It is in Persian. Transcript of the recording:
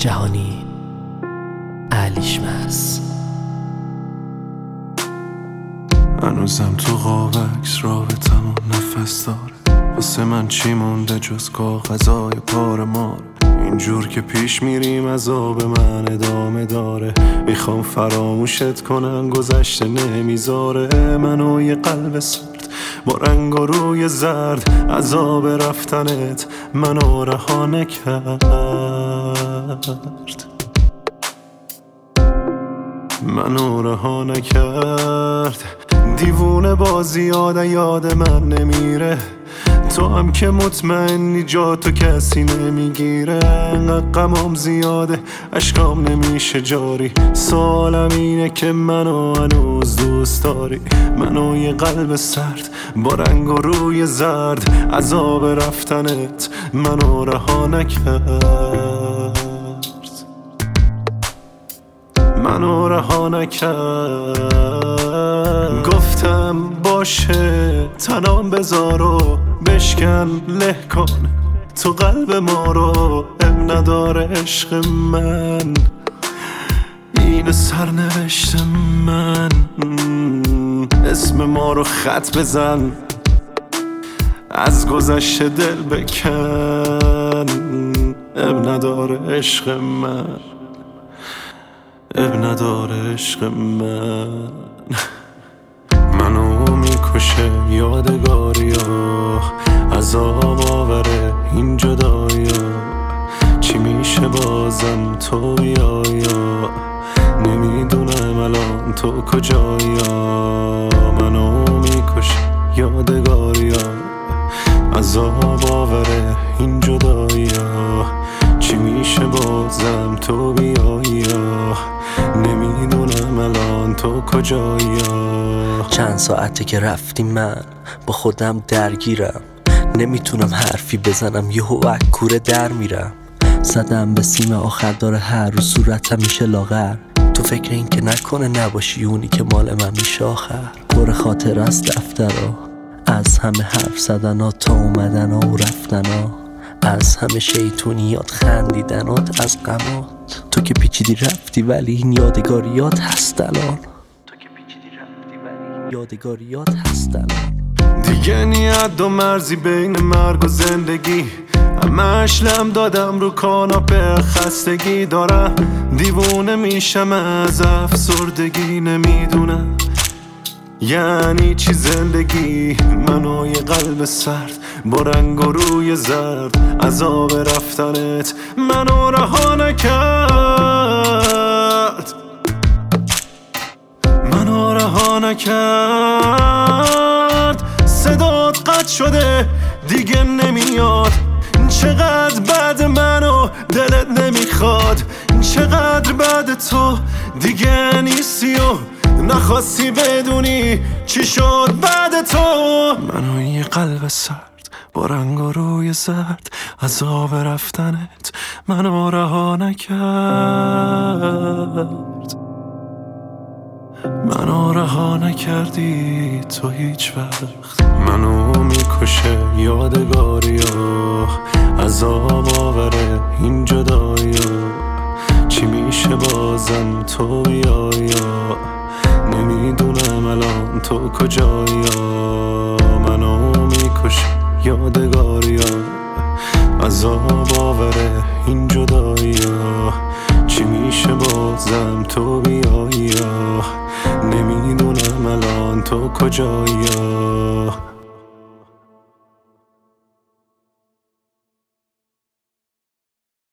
جهانی اهلیشمس. هنوزم تو قاب عکس رابطمون نفس داره، واسه من چی مونده جز کاغذای پار مار؟ اینجور که پیش میریم عذاب من ادامه داره، میخوام فراموشت کنم گذشته نمیذاره. منو یه قلب سرد با رنگ و روی زرد، عذاب رفتنت منو رها نکرد، منو رها نکرد. دیوونه بازی یاد من نمیره، تو هم که مطمئنی جا تو کسی نمیگیره. انقدر غمام زیاده اشکام نمیشه جاری، سوالم اینه که منو هنوز دوست داری؟ منو یه قلب سرد با رنگ و روی زرد، عذاب رفتنت منو رها نکرد، منو رها نکرد. گفتم باشه تنام بذار و بشکن له کن تو قلب ما رو، اب نداره عشق من این سرنوشت من. اسم ما رو خط بزن، از گذشته دل بکن، اب نداره عشق من، اب نداره عشق من. منو میکشه یادگاریا، عذاب آوره این جدایا. چی میشه بازم تو بیایا، نمیدونم الان تو کجایا. منو میکشه یادگاریا، عذاب آوره این جدایا. چی میشه بازم تو بیایا، نمیدونم الان تو کجایا. چند ساعته که رفتی من با خودم درگیرم، نمیتونم حرفی بزنم یهو کوره در میرم. زدم به سیم آخر داره هر روز صورتم میشه لاغر، تو فکر این که نکنه نباشی اونی که مال من میشه آخر. پر خاطر از دفترها، از همه حرف زدنها تا اومدنها و رفتنها، از همه شیطونیات خندیدنات از غمات. تو که پیچیدی رفتی ولی این یادگاریات هست الان، تو که پیچیدی رفتی ولی این یادگاریات هست الان. دیگه نیت و مرزی بین مرگ و زندگی، همش لم دادم رو کاناپه خستگی دارم. دیوونه میشم از افسردگی، نمیدونم یعنی چی زندگی. منو یه قلب سرد با رنگ و روی زرد، عذاب رفتنت منو رها نکرد، منو رها نکرد. صدات قطع شده دیگه نمیاد، چقدر بعد منو دلت نمیخواد، چقدر بعد تو دیگه نیستی و نخواستی بدونی چی شد بعد تو. منو یه قلب سرد با رنگ و روی زرد، عذاب رفتنت منو رها نکرد، منو رها نکردی تو هیچ وقت. منو میکشه یادگاریا، عذاب آوره این جدایا. چی میشه بازم تو بیایا، نمیدونم الان تو کجایا. منو میکشه یادگاریا، عذاب آوره این جدایا. چی میشه بازم تو بیایا، نمیدونم الان تو کجایا.